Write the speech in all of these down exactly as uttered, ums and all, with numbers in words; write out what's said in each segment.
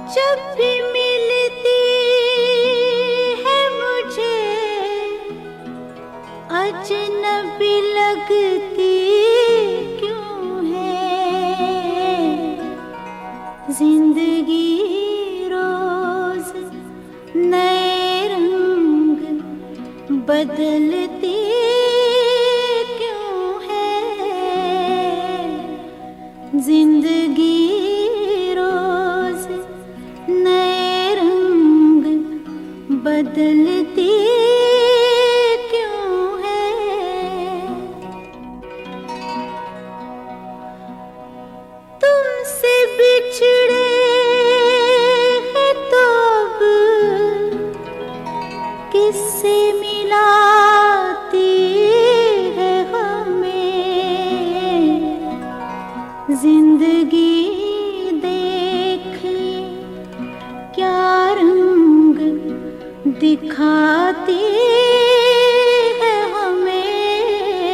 जब भी मिलती है मुझे अजनबी लगती क्यों है। जिंदगी रोज नए रंग बदलती क्यों है। जिंदगी रोज नए रंग बदलती क्यों है। तुमसे बिछड़े हैं तो अब किससे मिलाती है हमें। जिंदगी क्या रंग दिखाती है हमें।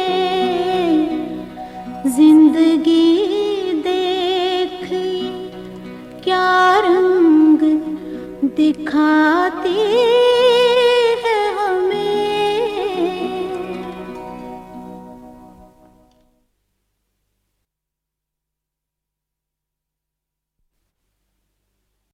जिंदगी देख क्या रंग दिखाती